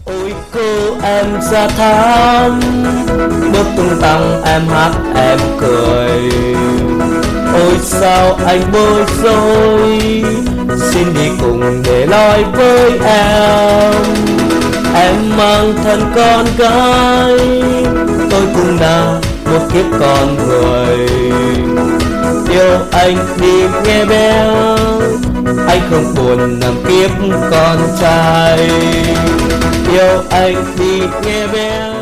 Ôi cô em da thắm, bước tung tăng em hát em cười. Ôi sao anh bối rối, xin đi cùng để nói với em. Em mang thân con gái, tôi cũng là một kiếp con người. Yêu anh đi nghe bé, anh không buồn làm kiếp con trai. Yêu anh đi nghe bé.